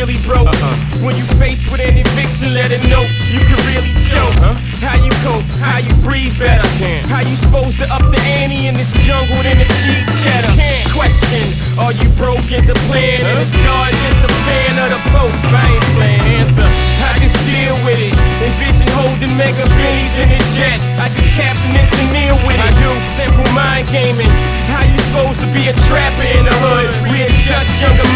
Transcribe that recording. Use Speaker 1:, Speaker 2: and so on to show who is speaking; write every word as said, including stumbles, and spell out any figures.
Speaker 1: really broke.
Speaker 2: Uh-uh.
Speaker 1: When you faced with an eviction, let it know you can really choke.
Speaker 2: Uh-huh.
Speaker 1: How you cope, how you breathe better.
Speaker 2: Can't.
Speaker 1: How you supposed to up the ante in this jungle than the cheap cheddar?
Speaker 2: Can't.
Speaker 1: Question, are you broke as a plan?
Speaker 2: Huh?
Speaker 1: And is God just a fan of the Pope? I ain't playing. Answer, I just deal with it. Envision holding mega billies in a jet. I just captain it to kneel with it. I do simple mind gaming. How you supposed to be a trapper in the hood? We adjust younger